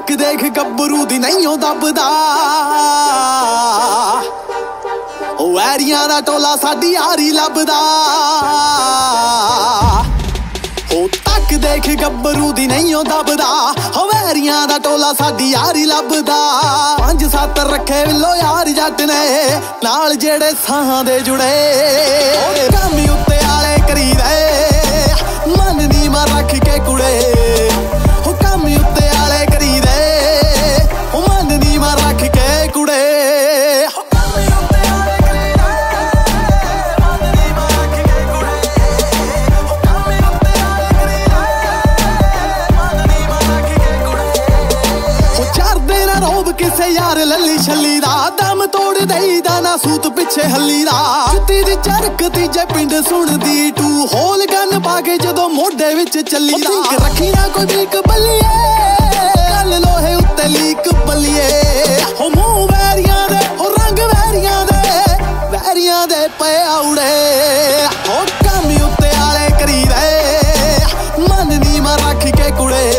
ਤੱਕ ਦੇਖ ਗੱਭਰੂ ਦੀ ਨਹੀਂ ਉਹ ਦੱਬਦਾ। ਉਹ ਵੈਰੀਆਂ ਦਾ ਟੋਲਾ ਸਾਡੀ ਯਾਰੀ ਲੱਭਦਾ। ਉਹ ਤੱਕ ਦੇਖ ਗੱਭਰੂ ਦੀ ਨਹੀਂ ਉਹ ਦੱਬਦਾ। ਹੋ ਵੈਰੀਆਂ ਦਾ ਟੋਲਾ ਸਾਡੀ ਯਾਰੀ ਲੱਭਦਾ। 5-7 ਰੱਖੇ ਵਿੱਲੋ ਯਾਰ ਜੱਟ ਨੇ ਨਾਲ ਜਿਹੜੇ ਸਾਹਾਂ ਦੇ ਜੁੜੇ। ਉਹ ਕਾਮੀ ਉੱਤੇ ਆਲੇ ਕਰੀਦੇ ਮਨ ਨੀ ਮਾ ਰੱਖ ਕੇ ਕੁੜੇ। ਉਹ ਕਾਮੀ ਉੱਤੇ ਆਲੇ ਕਰੀਦੇ ਉਹ ਮਨ ਨੀ ਮਾ ਰੱਖ ਕੇ ਕੁੜੇ। ਕਿਸੇ ਯਾਰ ਲੱਲੀ ਛੱਲੀ ਦਾ ਦਮ ਤੋੜ ਦੇਈਦਾ ਨਾ ਸੂਤ ਪਿੱਛੇ ਹੱਲੀ ਦਾ। ਜੁੱਤੀ ਦੀ ਚਰਕ ਤੀਜੇ ਪਿੰਡ ਸੁਣਦੀ ਟੂ ਹੋਲ ਗਨ ਪਾ ਕੇ ਜਦੋਂ ਮੋਢੇ ਵਿੱਚ ਚੱਲੀ ਦਾ। ਰੱਖੀਆਂ ਕੋਈ ਬੀਕ ਬੱਲੀਏ ਗੱਲ ਲੋਹੇ ਉੱਤੇ ਲੀਕ ਬੱਲੀਏ। ਹੋ ਮੂੰਹ ਵੈਰੀਆਂ ਦੇ ਹੋ ਰੰਗ ਵੈਰੀਆਂ ਦੇ ਪਏ ਆਉੜੇ। ਹੋ ਕਾਮੀ ਉੱਤੇ ਆਲੇ ਕਰੀਦੇ ਮਨ ਨੀ ਮਾ ਰੱਖ ਕੇ ਕੁੜੇ।